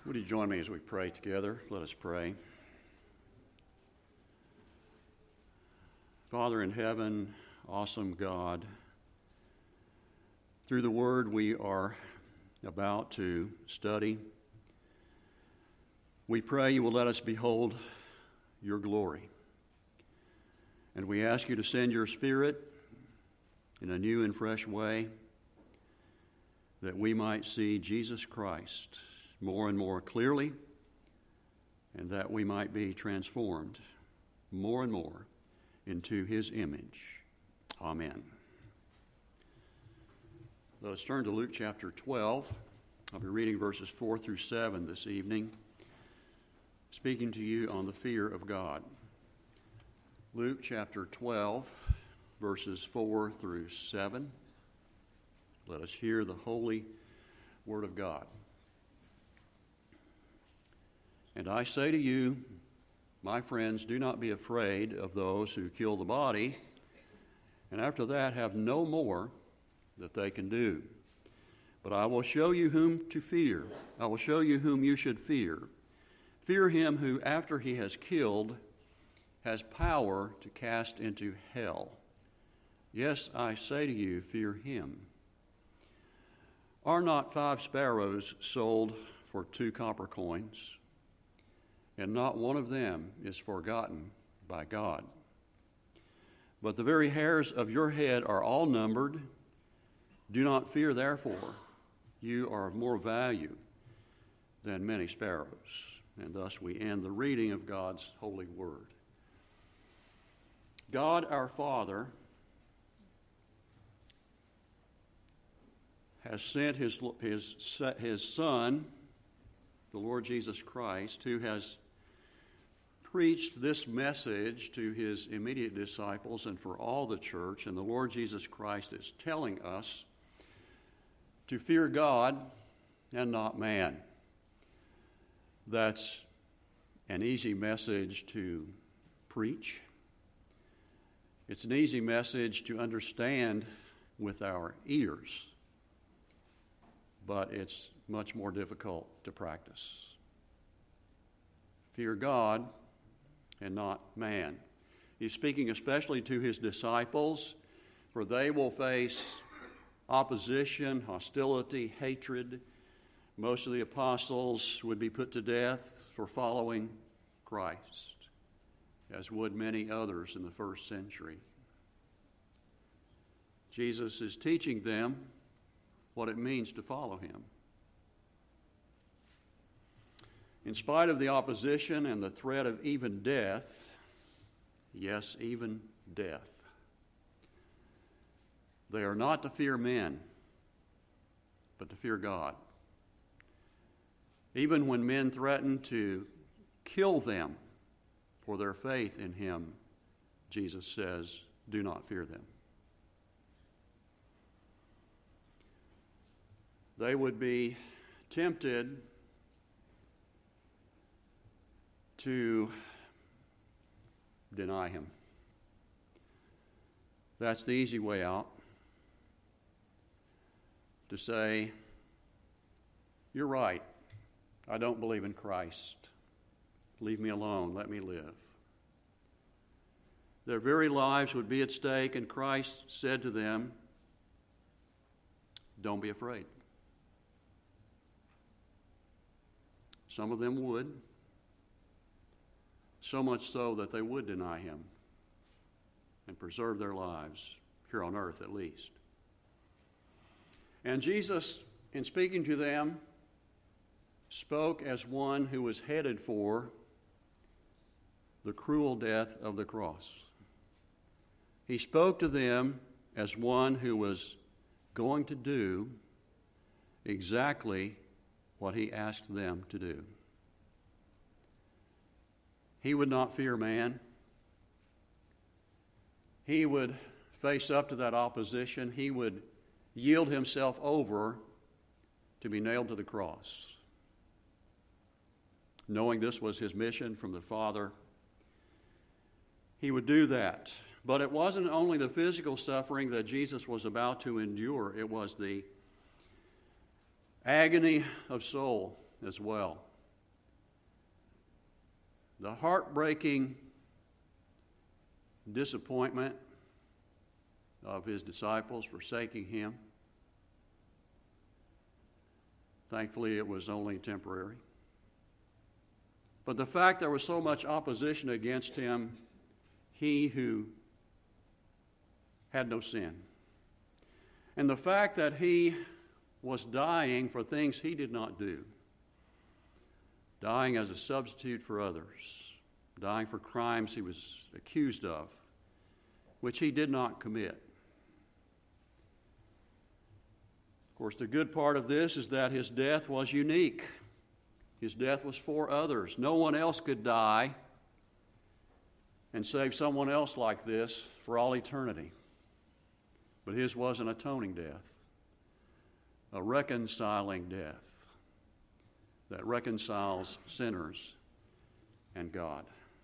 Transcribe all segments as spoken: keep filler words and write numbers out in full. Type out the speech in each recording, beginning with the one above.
Would you join me as we pray together? Let us pray. Father in heaven, awesome God, through the word we are about to study, we pray you will let us behold your glory. And we ask you to send your Spirit in a new and fresh way that we might see Jesus Christ more and more clearly, and that we might be transformed more and more into his image. Amen. Let us turn to Luke chapter twelve. I'll be reading verses four through seven this evening, speaking to you on the fear of God. Luke chapter twelve, verses four through seven. Let us hear the holy word of God. And I say to you, my friends, do not be afraid of those who kill the body, and after that have no more that they can do. But I will show you whom to fear. I will show you whom you should fear. Fear him who, after he has killed, has power to cast into hell. Yes, I say to you, fear him. Are not five sparrows sold for two copper coins? And not one of them is forgotten by God. But the very hairs of your head are all numbered. Do not fear, therefore. You are of more value than many sparrows. And thus we end the reading of God's holy word. God our Father has sent his, his, his Son, the Lord Jesus Christ, who has preached this message to his immediate disciples and for all the church. And the Lord Jesus Christ is telling us to fear God and not man. That's an easy message to preach. It's an easy message to understand with our ears, but it's much more difficult to practice. Fear God and not man. He's speaking especially to his disciples, for they will face opposition, hostility, hatred. Most of the apostles would be put to death for following Christ, as would many others in the first century. Jesus is teaching them what it means to follow him. In spite of the opposition and the threat of even death, yes, even death, they are not to fear men, but to fear God. Even when men threaten to kill them for their faith in him, Jesus says, do not fear them. They would be tempted to deny him. That's the easy way out. To say, you're right, I don't believe in Christ. Leave me alone, let me live. Their very lives would be at stake, and Christ said to them, don't be afraid. Some of them would. So much so that they would deny him and preserve their lives, here on earth at least. And Jesus, in speaking to them, spoke as one who was headed for the cruel death of the cross. He spoke to them as one who was going to do exactly what he asked them to do. He would not fear man. He would face up to that opposition. He would yield himself over to be nailed to the cross. Knowing this was his mission from the Father, he would do that. But it wasn't only the physical suffering that Jesus was about to endure, it was the agony of soul as well. the heartbreaking disappointment of his disciples forsaking him. Thankfully, it was only temporary. But the fact there was so much opposition against him, he who had no sin. And the fact that he was dying for things he did not do, dying as a substitute for others, dying for crimes he was accused of, which he did not commit. Of course, the good part of this is that his death was unique. His death was for others. No one else could die and save someone else like this for all eternity. But his was an atoning death, a reconciling death that reconciles sinners and God.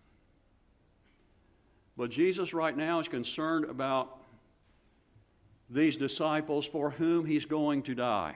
But Jesus right now is concerned about these disciples for whom he's going to die.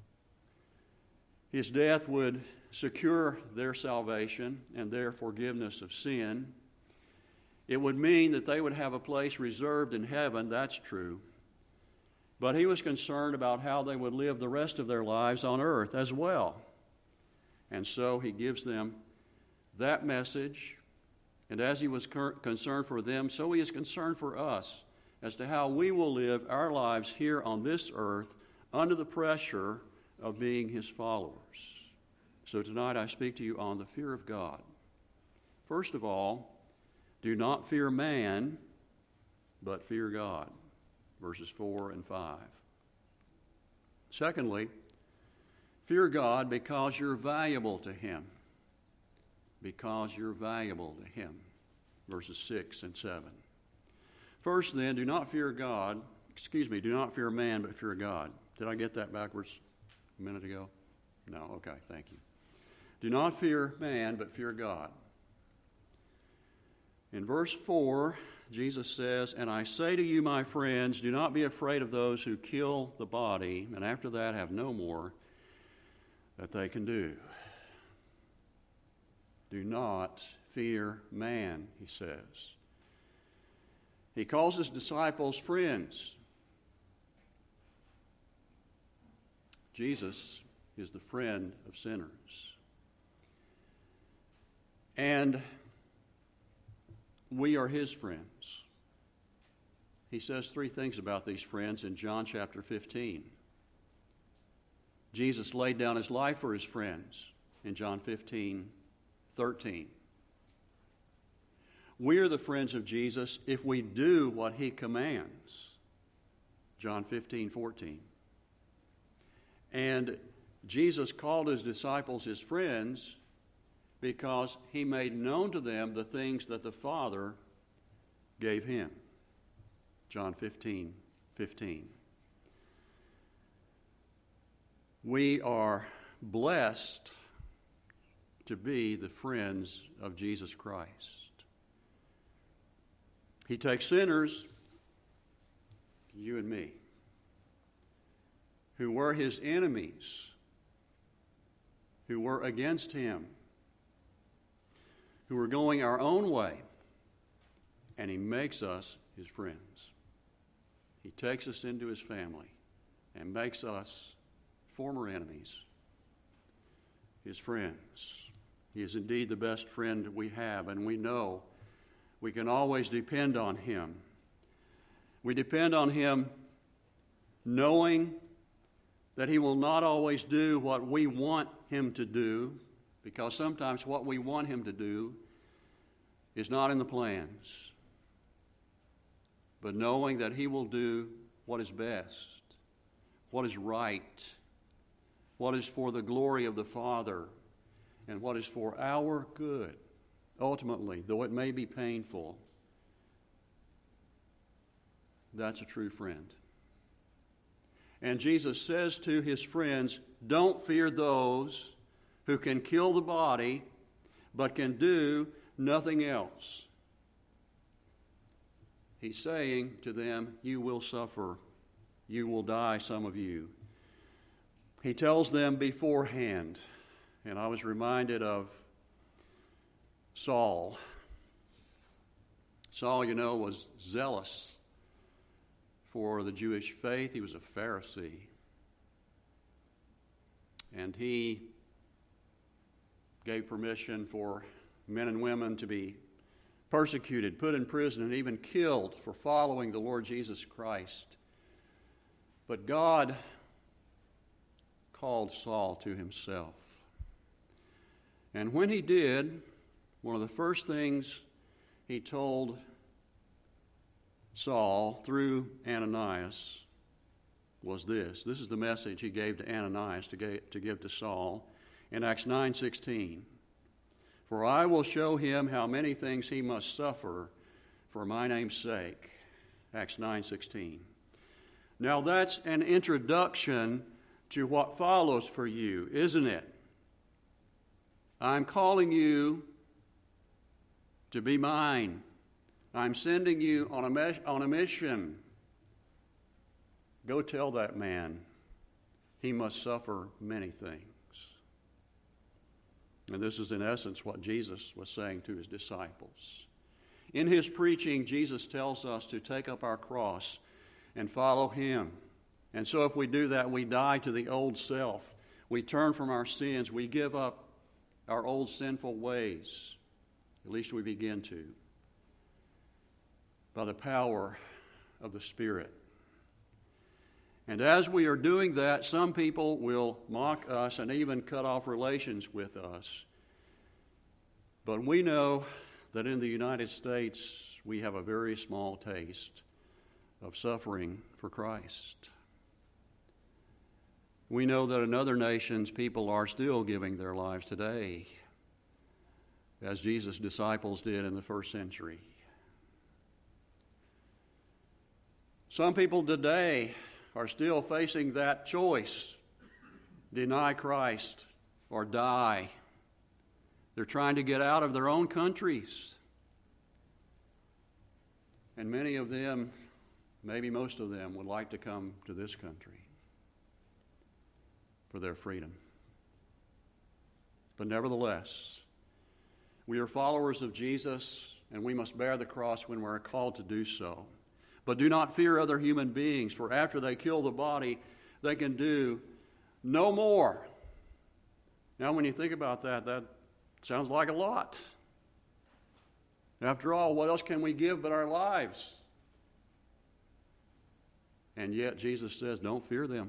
His death would secure their salvation and their forgiveness of sin. It would mean that they would have a place reserved in heaven, that's true. But he was concerned about how they would live the rest of their lives on earth as well. And so he gives them that message. And as he was concerned for them, so he is concerned for us as to how we will live our lives here on this earth under the pressure of being his followers. So tonight I speak to you on the fear of God. First of all, do not fear man, but fear God. Verses four and five. Secondly, fear God because you're valuable to him. Because you're valuable to him. Verses six and seven. First then, do not fear God, excuse me, do not fear man, but fear God. Did I get that backwards a minute ago? No, okay, thank you. Do not fear man, but fear God. In verse four, Jesus says, and I say to you, my friends, do not be afraid of those who kill the body, and after that have no more that they can do. Do not fear man, he says. He calls his disciples friends. Jesus is the friend of sinners. And we are his friends. He says three things about these friends in John chapter fifteen. Jesus laid down his life for his friends in John fifteen thirteen. We are the friends of Jesus if we do what he commands. John fifteen fourteen. And Jesus called his disciples his friends because he made known to them the things that the Father gave him. John fifteen fifteen. We are blessed to be the friends of Jesus Christ. He takes sinners, you and me, who were his enemies, who were against him, who were going our own way, and he makes us his friends. He takes us into his family and makes us former enemies his friends. He is indeed the best friend we have, and we know we can always depend on him. We depend on him knowing that he will not always do what we want him to do, because sometimes what we want him to do is not in the plans. But knowing that he will do what is best, what is right, what is for the glory of the Father, and what is for our good. Ultimately, though it may be painful, that's a true friend. And Jesus says to his friends, don't fear those who can kill the body, but can do nothing else. He's saying to them, you will suffer. You will die, some of you. He tells them beforehand, and I was reminded of Saul. Saul, you know, was zealous for the Jewish faith. He was a Pharisee. And he gave permission for men and women to be persecuted, put in prison, and even killed for following the Lord Jesus Christ. But God called Saul to himself. And when he did, one of the first things he told Saul through Ananias was this. This is the message he gave to Ananias to give to, give to Saul in Acts nine sixteen. For I will show him how many things he must suffer for my name's sake. Acts nine sixteen. Now that's an introduction to what follows for you, isn't it? I'm calling you to be mine. I'm sending you on a, mes- on a mission. Go tell that man he must suffer many things. And this is in essence what Jesus was saying to his disciples. In his preaching, Jesus tells us to take up our cross and follow him. And so if we do that, we die to the old self. We turn from our sins. We give up our old sinful ways. At least we begin to. By the power of the Spirit. And as we are doing that, some people will mock us and even cut off relations with us. But we know that in the United States, we have a very small taste of suffering for Christ. We know that in other nations, people are still giving their lives today, as Jesus' disciples did in the first century. Some people today are still facing that choice, deny Christ or die. They're trying to get out of their own countries. And many of them, maybe most of them, would like to come to this country for their freedom. But nevertheless, we are followers of Jesus, and we must bear the cross when we're called to do so. But do not fear other human beings, for after they kill the body, they can do no more. Now, when you think about that, that sounds like a lot. After all, what else can we give but our lives? And yet, Jesus says, don't fear them.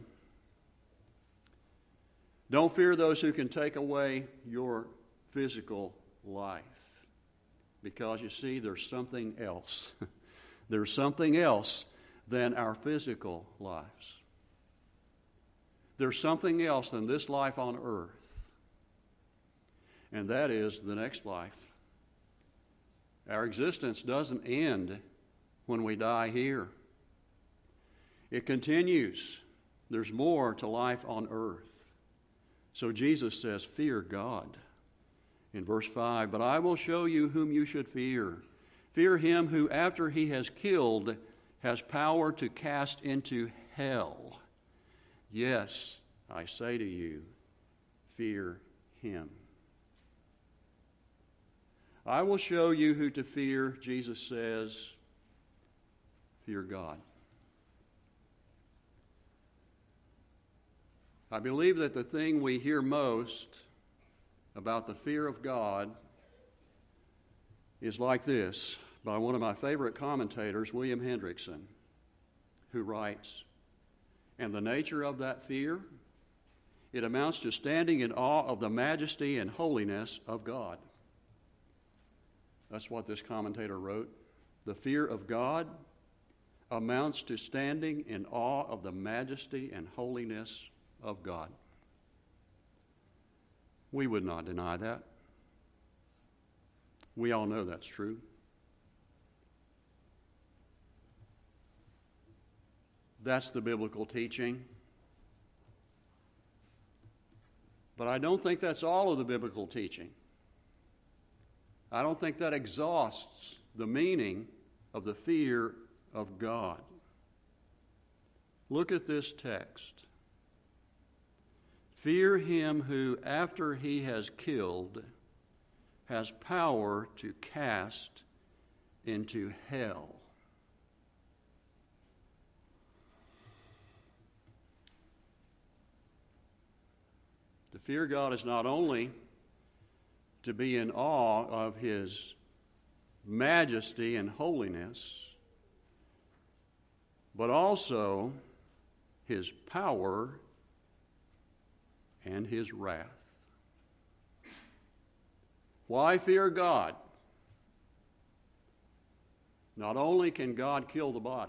Don't fear those who can take away your physical life. Because, you see, there's something else. There's something else than our physical lives. There's something else than this life on earth. And that is the next life. Our existence doesn't end when we die here. It continues. There's more to life on earth. So Jesus says, fear God. In verse five, but I will show you whom you should fear. Fear him who, after he has killed, has power to cast into hell. Yes, I say to you, fear him. I will show you who to fear, Jesus says, fear God. I believe that the thing we hear most about the fear of God is like this, by one of my favorite commentators, William Hendrickson, who writes, and the nature of that fear, it amounts to standing in awe of the majesty and holiness of God. That's what this commentator wrote. The fear of God amounts to standing in awe of the majesty and holiness of God. We would not deny that. We all know that's true. That's the biblical teaching. But I don't think that's all of the biblical teaching. I don't think that exhausts the meaning of the fear of God. Look at this text. Fear him who, after he has killed, has power to cast into hell. To fear God is not only to be in awe of His majesty and holiness, but also His power and His wrath. Why fear God? Not only can God kill the body,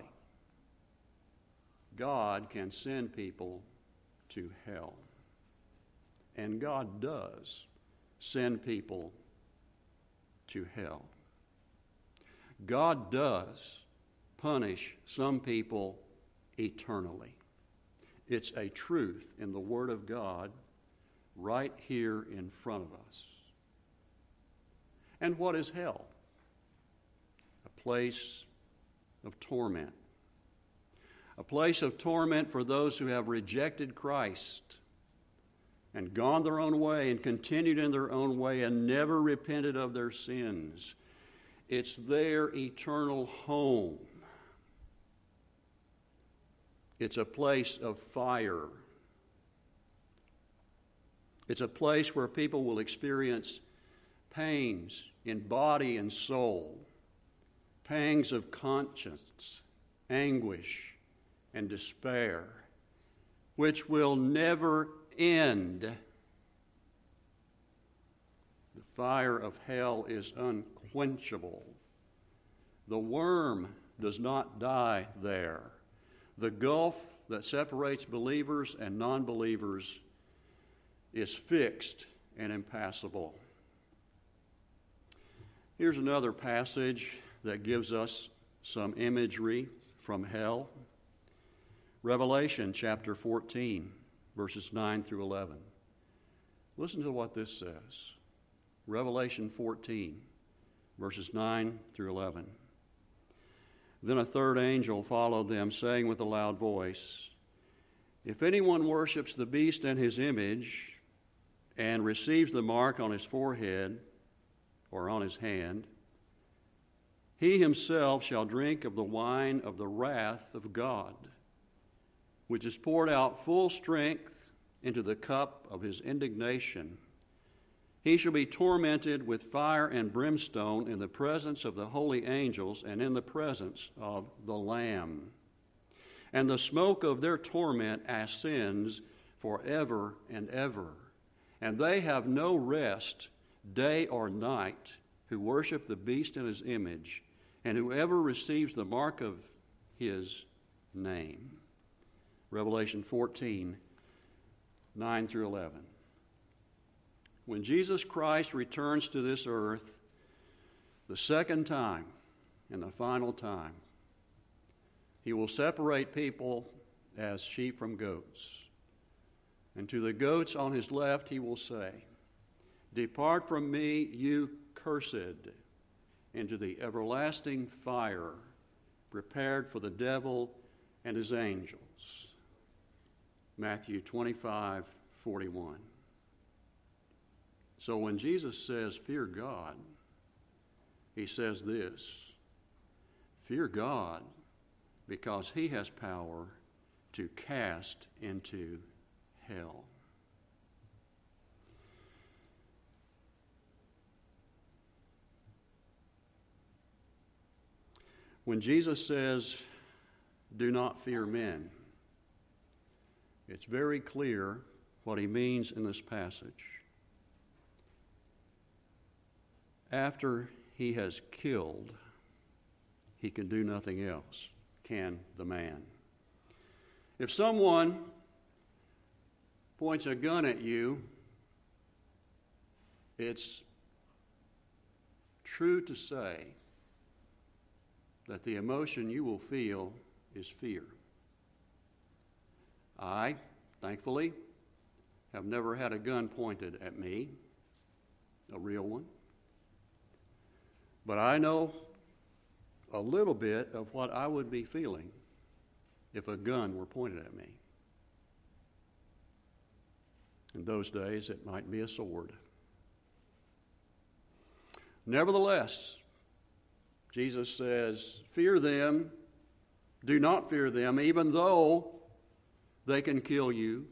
God can send people to hell. And God does send people to hell. God does punish some people eternally. It's a truth in the Word of God right here in front of us. And what is hell? A place of torment. A place of torment for those who have rejected Christ and gone their own way and continued in their own way and never repented of their sins. It's their eternal home. It's a place of fire. It's a place where people will experience pains in body and soul, pangs of conscience, anguish, and despair, which will never end. The fire of hell is unquenchable. The worm does not die there. The gulf that separates believers and non-believers is fixed and impassable. Here's another passage that gives us some imagery from hell. Revelation chapter fourteen, verses nine through eleven. Listen to what this says. Revelation fourteen, verses nine through eleven. Then a third angel followed them, saying with a loud voice, "If anyone worships the beast and his image, and receives the mark on his forehead or on his hand, he himself shall drink of the wine of the wrath of God, which is poured out full strength into the cup of his indignation. He shall be tormented with fire and brimstone in the presence of the holy angels and in the presence of the Lamb. And the smoke of their torment ascends forever and ever. And they have no rest day or night who worship the beast in his image, and whoever receives the mark of his name." Revelation fourteen, nine through eleven. When Jesus Christ returns to this earth the second time and the final time, he will separate people as sheep from goats. And to the goats on his left he will say, "Depart from me, you cursed, into the everlasting fire prepared for the devil and his angels." Matthew twenty-five, forty-one. So when Jesus says, "Fear God," he says this: fear God because he has power to cast into hell. When Jesus says, "Do not fear men," it's very clear what he means in this passage. After he has killed, he can do nothing else, can the man. If someone points a gun at you, it's true to say that the emotion you will feel is fear. I, thankfully, have never had a gun pointed at me, a real one. But I know a little bit of what I would be feeling if a gun were pointed at me. In those days, it might be a sword. Nevertheless, Jesus says, fear them, do not fear them, even though they can kill you.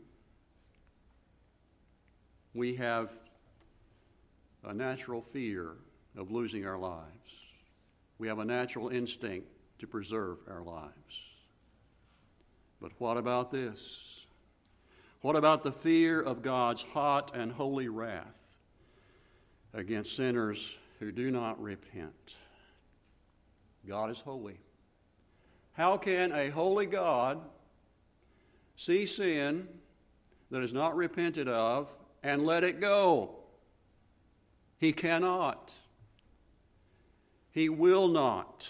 We have a natural fear of losing our lives. We have a natural instinct to preserve our lives. But what about this? What about the fear of God's hot and holy wrath against sinners who do not repent? God is holy. How can a holy God see sin that is not repented of and let it go? He cannot. He will not.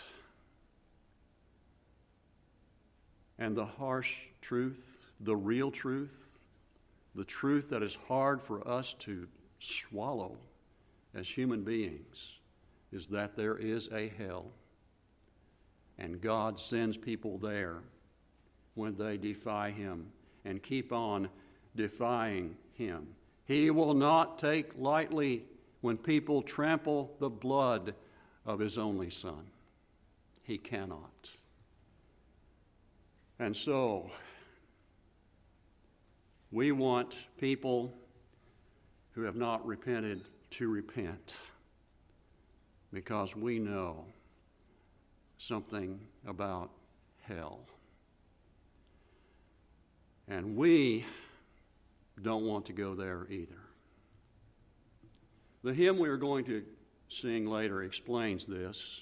And the harsh truth, the real truth, the truth that is hard for us to swallow as human beings, is that there is a hell. And God sends people there when they defy Him and keep on defying Him. He will not take lightly when people trample the blood of His only Son. He cannot. And so, we want people who have not repented to repent, because we know something about hell. And we don't want to go there either. The hymn we are going to sing later explains this.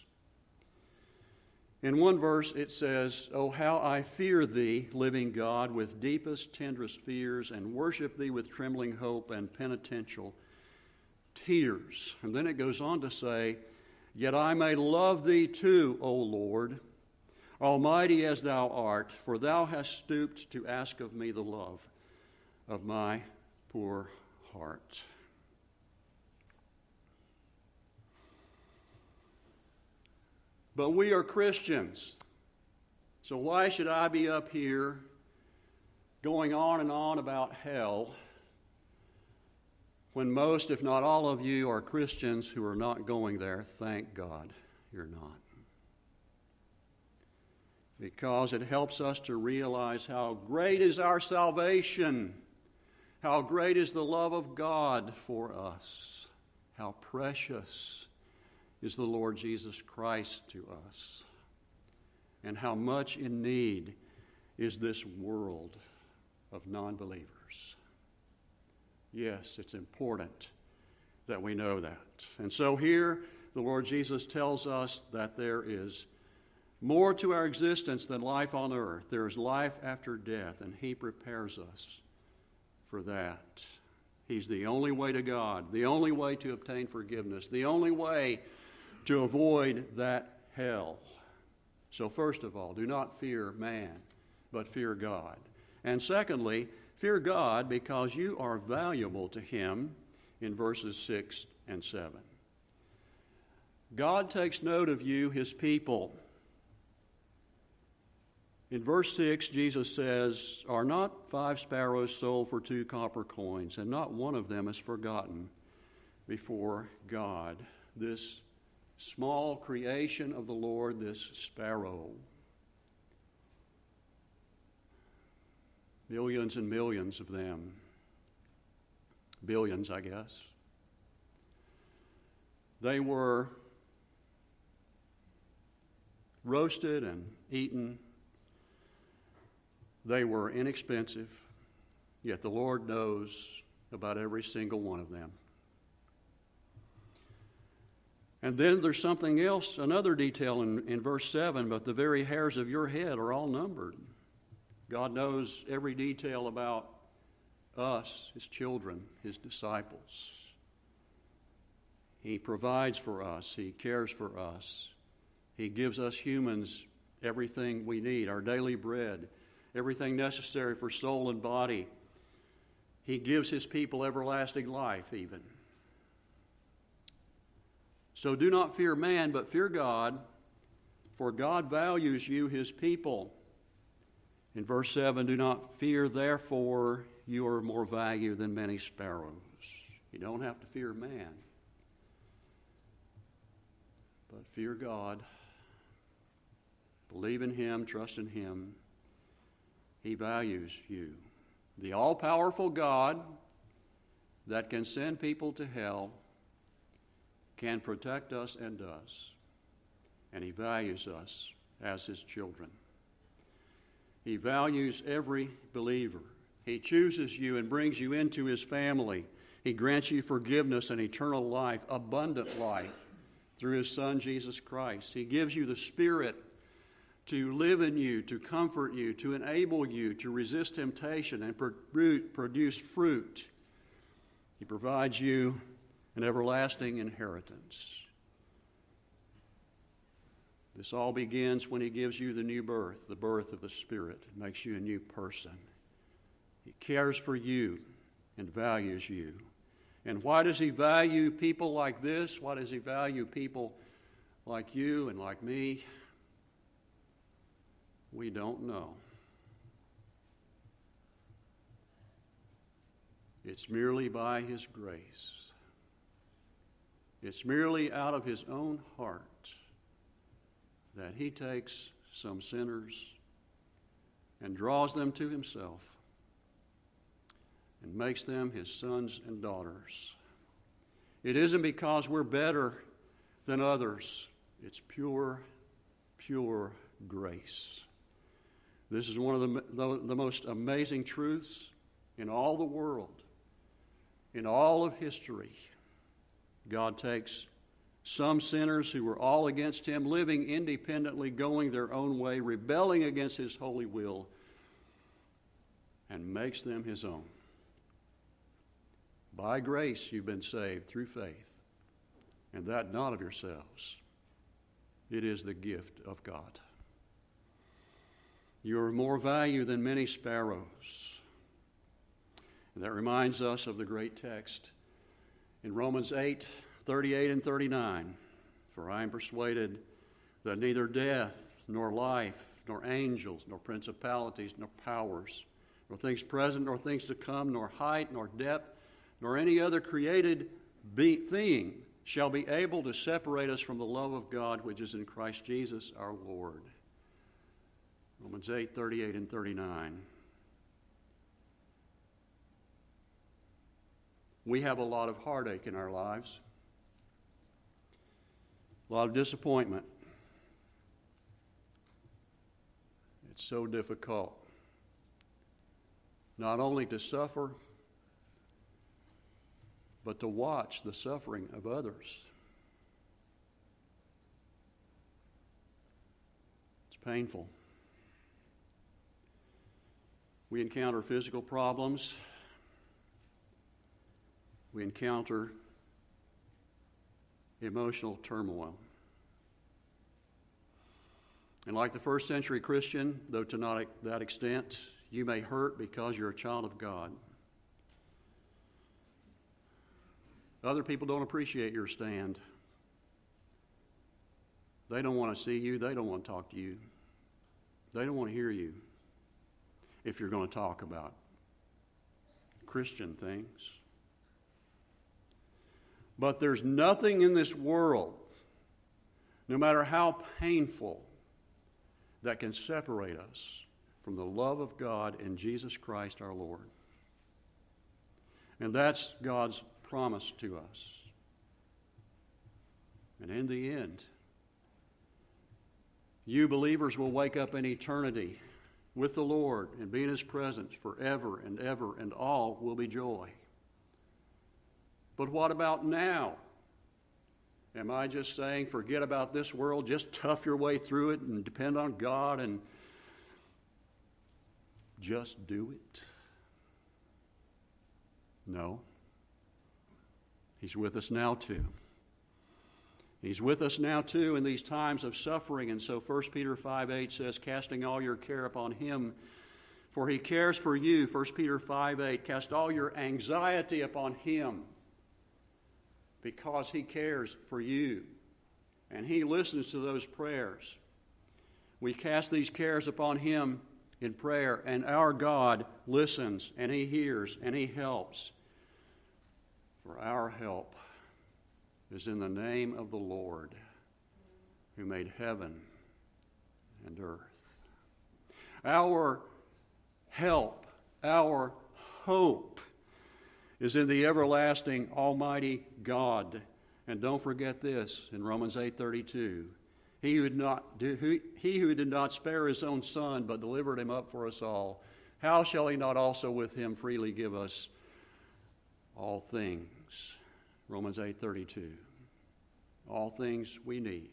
In one verse it says, "Oh, how I fear Thee, living God, with deepest, tenderest fears, and worship Thee with trembling hope and penitential tears." And then it goes on to say, "Yet I may love Thee too, O Lord, almighty as Thou art, for Thou hast stooped to ask of me the love of my poor heart." But we are Christians, so why should I be up here going on and on about hell when most, if not all of you, are Christians who are not going there? Thank God you're not. Because it helps us to realize how great is our salvation, how great is the love of God for us, how precious is the Lord Jesus Christ to us, and how much in need is this world of non-believers. Yes, it's important that we know that. And so here the Lord Jesus tells us that there is more to our existence than life on earth. There is life after death, and He prepares us for that. He's the only way to God, the only way to obtain forgiveness, the only way to avoid that hell. So first of all, do not fear man, but fear God. And secondly, fear God because you are valuable to Him in verses six and seven. God takes note of you, His people. In verse six, Jesus says, "Are not five sparrows sold for two copper coins, and not one of them is forgotten before God?" This small creation of the Lord, this sparrow. Millions and millions of them. Billions, I guess. They were roasted and eaten. They were inexpensive, yet the Lord knows about every single one of them. And then there's something else, another detail in, in verse seven, "But the very hairs of your head are all numbered." God knows every detail about us, His children, His disciples. He provides for us. He cares for us. He gives us humans everything we need, our daily bread, everything necessary for soul and body. He gives His people everlasting life even. So do not fear man, but fear God, for God values you, His people. In verse seven, "Do not fear, therefore you are more value than many sparrows." You don't have to fear man. But fear God. Believe in Him, trust in Him. He values you. The all-powerful God that can send people to hell can protect us and does. And He values us as His children. He values every believer. He chooses you and brings you into His family. He grants you forgiveness and eternal life, abundant life, through His Son, Jesus Christ. He gives you the Spirit to live in you, to comfort you, to enable you to resist temptation and produce fruit. He provides you an everlasting inheritance. This all begins when He gives you the new birth, the birth of the Spirit. It makes you a new person. He cares for you and values you. And why does He value people like this? Why does He value people like you and like me? We don't know. It's merely by His grace. It's merely out of His own heart that He takes some sinners and draws them to Himself and makes them His sons and daughters. It isn't because we're better than others. It's pure, pure grace. This is one of the, the, the most amazing truths in all the world, in all of history. God takes some sinners who were all against Him, living independently, going their own way, rebelling against His holy will, and makes them His own. By grace you've been saved through faith, and that not of yourselves. It is the gift of God. You are more value than many sparrows. And that reminds us of the great text in Romans eight, thirty-eight and thirty-nine. For I am persuaded that neither death, nor life, nor angels, nor principalities, nor powers, nor things present, nor things to come, nor height, nor depth, nor any other created be- thing shall be able to separate us from the love of God which is in Christ Jesus our Lord. Romans eight, thirty-eight and thirty-nine. We have a lot of heartache in our lives, a lot of disappointment. It's so difficult not only to suffer, but to watch the suffering of others. It's painful. We encounter physical problems. We encounter emotional turmoil. And like the first century Christian, though to not that extent, you may hurt because you're a child of God. Other people don't appreciate your stand. They don't want to see you. They don't want to talk to you. They don't want to hear you if you're going to talk about Christian things. But there's nothing in this world, no matter how painful, that can separate us from the love of God in Jesus Christ our Lord. And that's God's promise to us. And in the end, you believers will wake up in eternity with the Lord and be in His presence forever and ever, and all will be joy. But what about now? Am I just saying, forget about this world, just tough your way through it and depend on God and just do it? No. He's with us now too. He's with us now too in these times of suffering. And so First Peter five eight says, casting all your care upon Him, for He cares for you. First Peter five eight, cast all your anxiety upon Him, because He cares for you. And He listens to those prayers. We cast these cares upon Him in prayer, and our God listens, and He hears, and He helps. For our help is in the name of the Lord, who made heaven and earth. Our help, our hope is in the everlasting Almighty God. And don't forget this in Romans eight thirty-two. He who, did not do, who, he who did not spare his own Son, but delivered him up for us all, how shall he not also with him freely give us all things? Romans eight thirty-two. All things we need.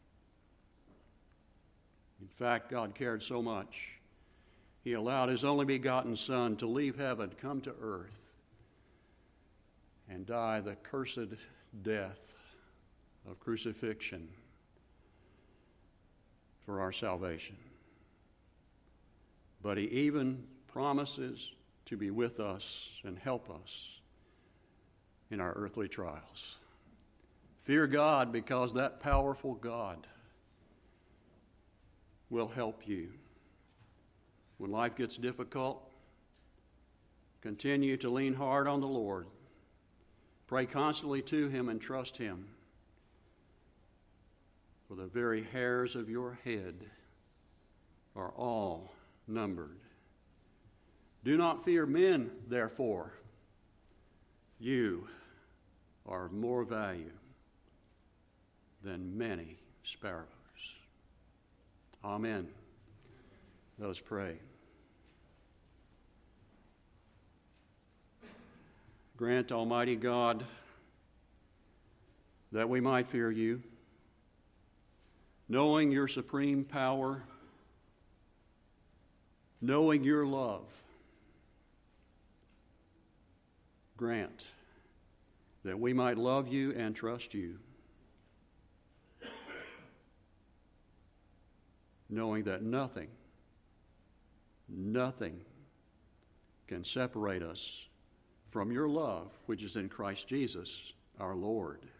In fact, God cared so much, he allowed his only begotten Son to leave heaven, come to earth, and die the cursed death of crucifixion for our salvation. But he even promises to be with us and help us in our earthly trials. Fear God, because that powerful God will help you. When life gets difficult, continue to lean hard on the Lord. Pray constantly to him and trust him. For the very hairs of your head are all numbered. Do not fear men, therefore. You are of more value than many sparrows. Amen. Let us pray. Grant, Almighty God, that we might fear you, knowing your supreme power, knowing your love. Grant that we might love you and trust you, knowing that nothing, nothing can separate us from your love, which is in Christ Jesus, our Lord.